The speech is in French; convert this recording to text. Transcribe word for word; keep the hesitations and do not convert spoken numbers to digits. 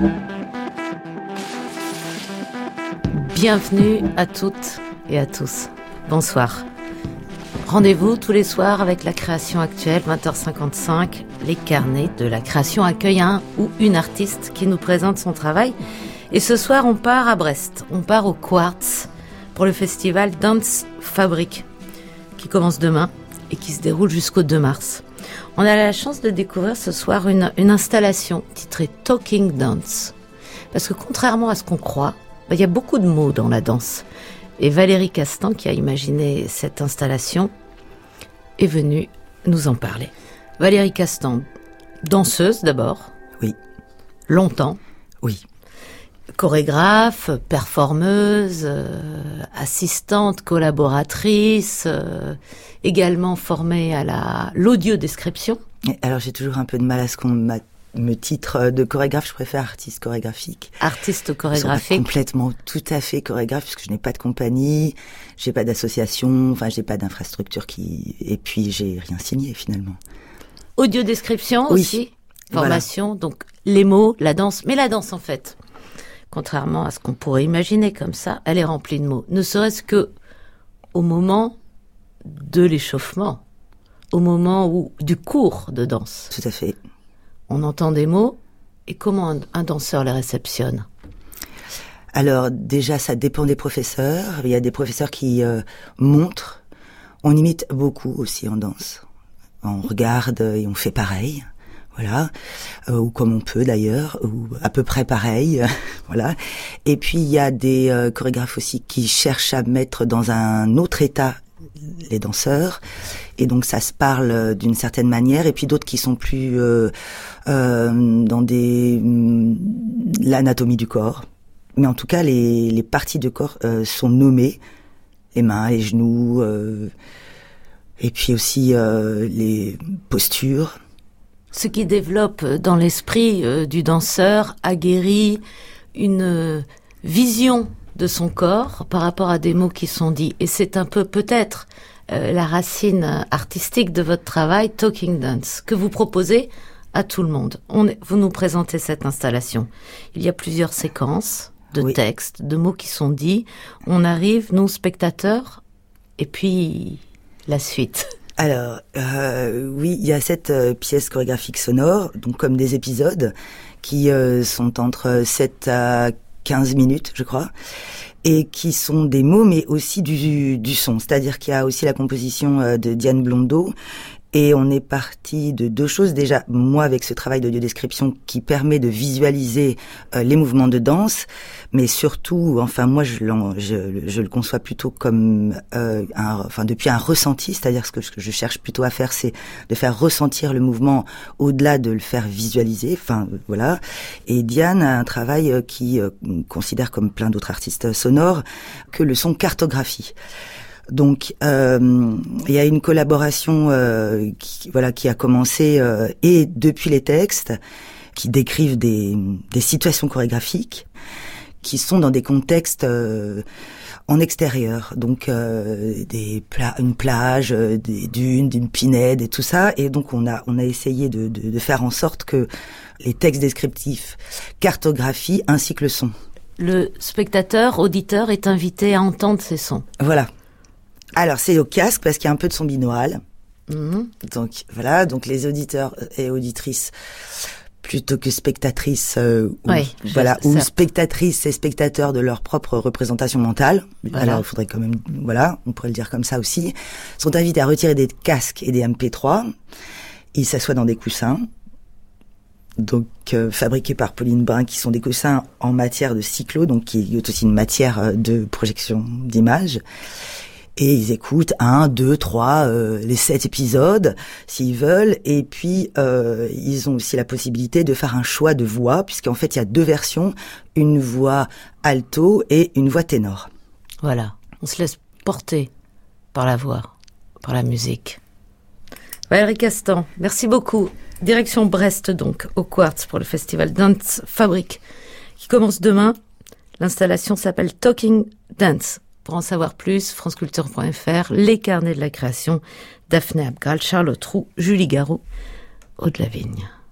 Bienvenue à toutes et à tous. Bonsoir. Rendez-vous tous les soirs avec la création actuelle, vingt heures cinquante-cinq. Les carnets de la création accueillent un ou une artiste qui nous présente son travail. Et ce soir, on part à Brest. On part au Quartz pour le festival Dance Fabrique qui commence demain et qui se déroule jusqu'au deux mars. On a la chance de découvrir ce soir une, une installation titrée Talking Dance. Parce que contrairement à ce qu'on croit, il y a beaucoup de mots dans la danse. Et Valérie Castan, qui a imaginé cette installation, est venue nous en parler. Valérie Castan, danseuse d'abord. Oui. Longtemps. Oui. Chorégraphe, performeuse, euh, assistante, collaboratrice, euh, également formée à la l'audiodescription. Alors j'ai toujours un peu de mal à ce qu'on m'a me titre de chorégraphe, je préfère artiste chorégraphique. Artiste chorégraphique. Complètement, tout à fait chorégraphe, puisque je n'ai pas de compagnie, j'ai pas d'association, enfin j'ai pas d'infrastructure qui, et puis j'ai rien signé finalement. Audiodescription oui. aussi, formation, voilà. Donc les mots, la danse, mais la danse en fait, contrairement à ce qu'on pourrait imaginer comme ça, elle est remplie de mots. Ne serait-ce que au moment de l'échauffement, au moment où du cours de danse. Tout à fait. On entend des mots, et comment un, un danseur les réceptionne ? Alors déjà, ça dépend des professeurs. Il y a des professeurs qui euh, montrent. On imite beaucoup aussi en danse. On regarde et on fait pareil, voilà, euh, ou comme on peut d'ailleurs, ou à peu près pareil, voilà. Et puis il y a des euh, chorégraphes aussi qui cherchent à mettre dans un autre état les danseurs, et donc ça se parle d'une certaine manière, et puis d'autres qui sont plus euh, euh, dans des l'anatomie du corps. Mais en tout cas, les, les parties du corps euh, sont nommées, les mains, les genoux, euh, et puis aussi euh, les postures. Ce qui développe dans l'esprit euh, du danseur aguerri une euh, vision de son corps par rapport à des mots qui sont dits. Et c'est un peu peut-être euh, la racine artistique de votre travail, Talking Dance, que vous proposez à tout le monde. On est, vous nous présentez cette installation. Il y a plusieurs séquences de oui. textes, de mots qui sont dits. On arrive, nous, spectateurs, et puis la suite. Alors, euh, oui, il y a cette euh, pièce chorégraphique sonore, donc comme des épisodes, qui euh, sont entre sept à quinze minutes, je crois, et qui sont des mots, mais aussi du, du son. C'est-à-dire qu'il y a aussi la composition euh, de Diane Blondeau, et on est parti de deux choses. Déjà, moi, avec ce travail d'audiodescription qui permet de visualiser euh, les mouvements de danse, mais surtout, enfin, moi, je, je, je le conçois plutôt comme, euh, un, enfin, depuis un ressenti, c'est-à-dire ce que je cherche plutôt à faire, c'est de faire ressentir le mouvement au-delà de le faire visualiser. Enfin, voilà. Et Diane a un travail qui euh, considère, comme plein d'autres artistes sonores, que le son cartographie. Donc euh, il y a une collaboration euh, qui, voilà, qui a commencé euh, et depuis les textes qui décrivent des, des situations chorégraphiques qui sont dans des contextes euh, en extérieur, donc euh, des pla- une plage, des dunes, d'une pinède et tout ça. Et donc on a on a essayé de, de, de faire en sorte que les textes descriptifs cartographient ainsi que le son. Le spectateur, auditeur est invité à entendre ces sons. Voilà. Alors, c'est au casque parce qu'il y a un peu de son binaural. Mmh. Donc, voilà. Donc, les auditeurs et auditrices, plutôt que spectatrices, euh, oui, ou, voilà, je, ou spectatrices et spectateurs de leur propre représentation mentale. Voilà. Alors, il faudrait quand même, voilà, on pourrait le dire comme ça aussi, sont invités à retirer des casques et des M P trois. Ils s'assoient dans des coussins. Donc, euh, fabriqués par Pauline Brun, qui sont des coussins en matière de cyclo, donc qui est aussi une matière de projection d'images. Et ils écoutent un, deux, trois, euh, les sept épisodes, s'ils veulent. Et puis, euh, ils ont aussi la possibilité de faire un choix de voix, puisqu'en fait, il y a deux versions, une voix alto et une voix ténor. Voilà, on se laisse porter par la voix, par la musique. Valérie Castan, merci beaucoup. Direction Brest, donc, au Quartz, pour le festival Dance Fabrique, qui commence demain. L'installation s'appelle Talking Dance. Pour en savoir plus, franceculture point f r, les carnets de la création, Daphné Abgral, Charlotte Roux, Julie Garou, Aude Lavigne.